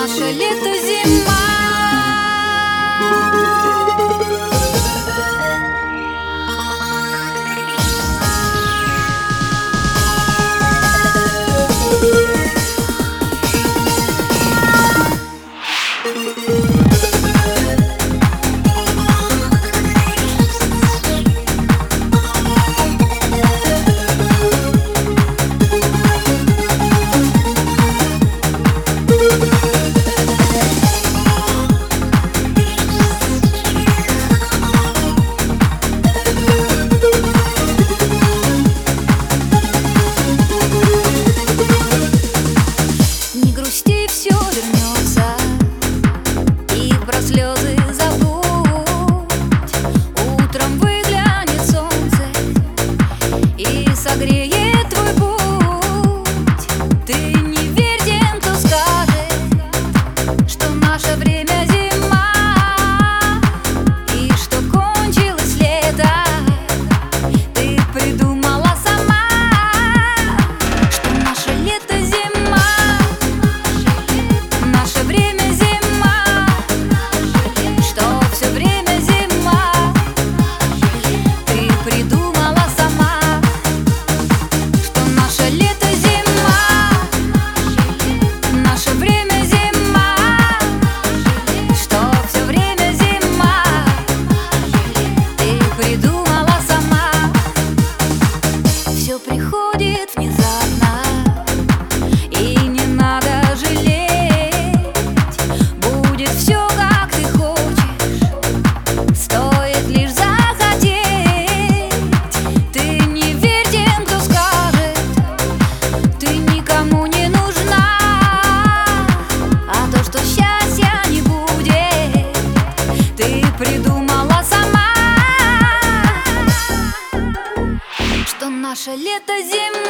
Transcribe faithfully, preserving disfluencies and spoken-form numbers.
наше лето зима. Не грусти, все вернется, и про слезы забудь. Утром выглянет солнце и согреет твой путь. Ты не верь тем, кто скажет, что наше время зима, и что кончилось лето. Ты придумала сама, что наше лето зима. Наше время зима, что все время зима. Ты придумала сама, что наше лето зима. Наше время зима, что все время зима. Ты придумала сама. Все приходит внезапно, и не надо жалеть. Будет все, как ты хочешь, стоит лишь захотеть. Ты не верь тем, кто скажет, ты никому не нужна. А то, что счастья не будет, ты придумала сама, что наше лето зима.